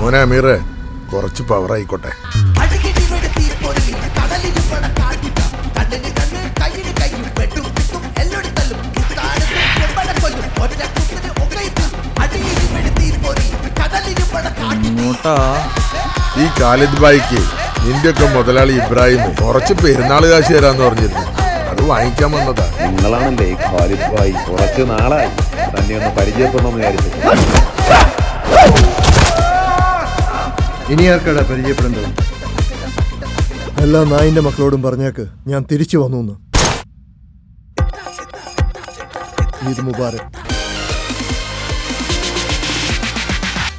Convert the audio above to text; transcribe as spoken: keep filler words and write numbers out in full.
മോനെ അമീറെ കുറച്ച് പവർ ആയിക്കോട്ടെ. ഈ ഖാലിദ് ബായിക്ക് നിന്റെയൊക്കെ മുതലാളി ഇബ്രാഹിം കുറച്ച് പെരുന്നാൾ കാശ് തരാന്ന് പറഞ്ഞിരുന്നു. അത് വാങ്ങിക്കാൻ വന്നതാ. നിങ്ങളാണല്ലേ ഈ ഖാലിദ് ബായി? കുറച്ച് നാളായി തന്നെ ഒന്ന് പരിചയപ്പെടണമെന്ന് വിചാരിച്ചു. ഇനി ആർക്കാടാ പരിചയപ്പെടേണ്ടത്? എല്ലാ നായിന്റെ മക്കളോടും പറഞ്ഞേക്ക് ഞാൻ തിരിച്ചു വന്നു. ഈദ് മുബാരക്.